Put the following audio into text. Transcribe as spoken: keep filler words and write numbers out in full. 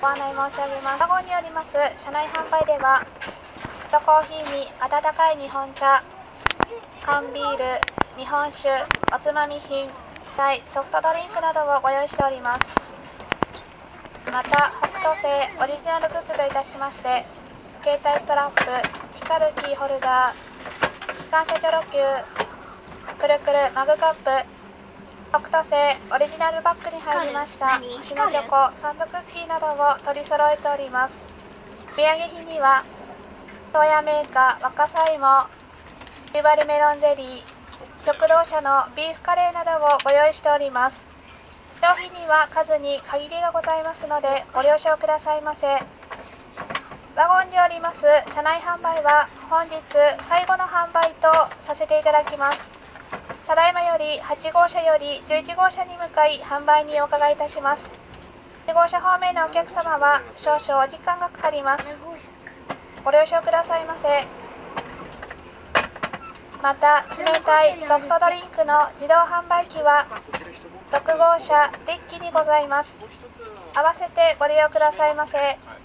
ご案内申し上げます。ワゴンによります車内販売では、ホットコーヒーに温かい日本茶、缶ビール、日本酒、おつまみ品、ソフトドリンクなどをご用意しております。また、北斗星オリジナルグッズといたしまして、携帯ストラップ、光るキーホルダー、機関車チョロ Q、くるくるマグカップ、北斗星オリジナルバッグに入りました星のチョコ、サンドクッキーなどを取り揃えております。売上品には、東亜メーカー若さ芋、夕張メロンゼリー、食堂車のビーフカレーなどをご用意しております。商品には数に限りがございますのでご了承くださいませ。ワゴンによります車内販売は本日最後の販売とさせていただきます。ただいまよりはち号車よりじゅういち号車に向かい販売にお伺いいたします。いち号車方面のお客様は少々お時間がかかります。ご了承くださいませ。また、冷たいソフトドリンクの自動販売機はろく号車デッキにございます。合わせてご利用くださいませ。